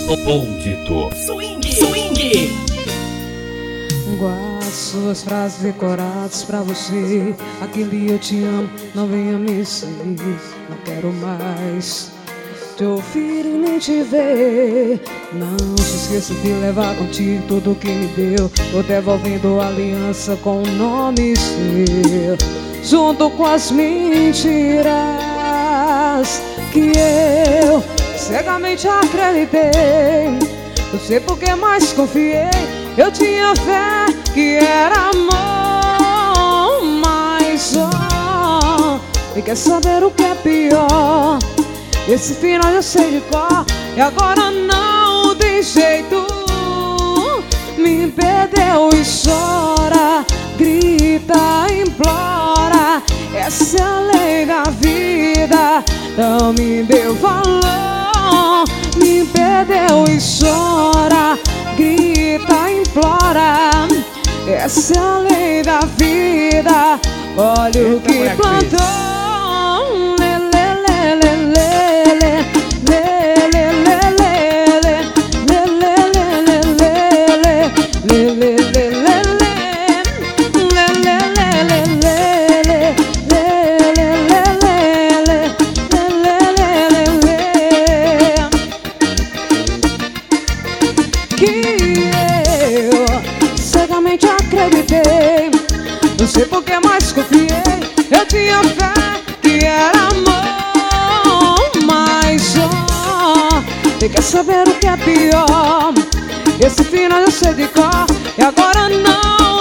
Bonde Swing. Guardo suas frases decoradas pra você. Aquele eu te amo, não venha me seguir. Não quero mais te ouvir e nem te ver. Não se esqueça de levar contigo tudo que me deu. Tô devolvendo a aliança com o nome seu, junto com as mentiras que eu cegamente acreditei. Não sei por que mais confiei. Eu tinha fé que era amor, mas e quer saber o que é pior? Esse final eu sei de cor e agora não tem jeito. Me perdeu e chora, grita, implora. Essa é a lei da vida, não me deu valor. Me perdeu e chora, grita, implora. Essa é a lei da vida, olha o que plantou. Acreditei, não sei por que mais confiei. Eu tinha fé que era amor, mas e quer saber o que é pior? Esse final eu sei de cor e agora não